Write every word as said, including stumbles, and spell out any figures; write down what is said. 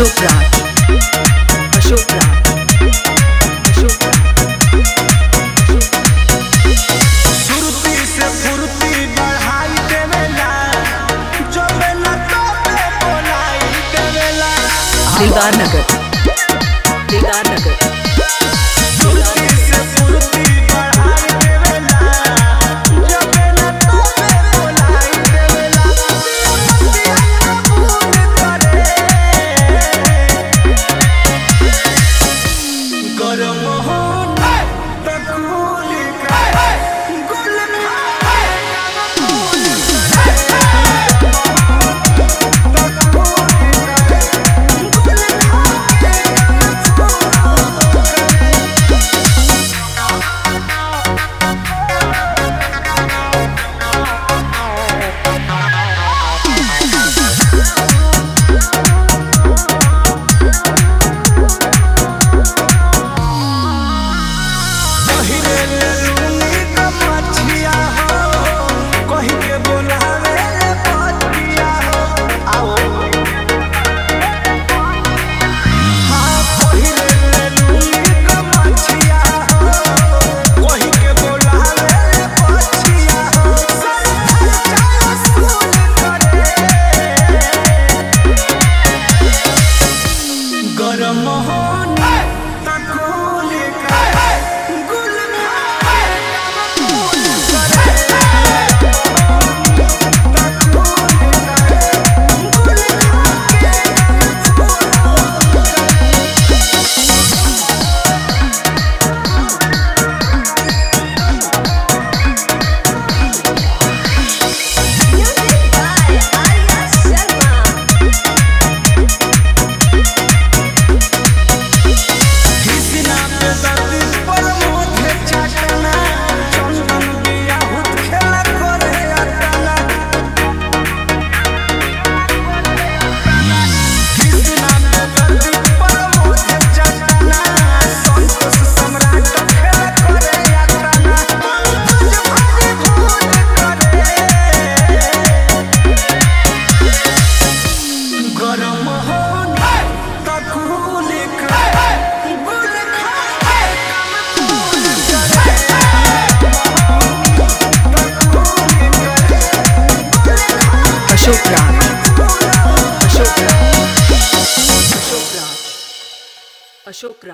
अशोक राज अशोक राज अशोक सुरती से फुर्ती बढ़ाई देवेला, जो बेला तो पे बोलाई देवेला। दिलदार नगर दिलदार नगर सुरती से फुर्ती बढ़ाई देवेला, जो बेला तो पे बोलाई देवेला। पिया कबूल करे, गरम होने तक कूल करे, गुल खाए कबूल गरम होने तक कूल करे, गुल खाए कबूल करे। तक कूल करे, गुल खाए कबूल गरम होने तक कूल करे, गुल खाए कबूल करे। तक कूल करे, गुल खाए अशोक राज अशोक राज अशोक राज अशोक राज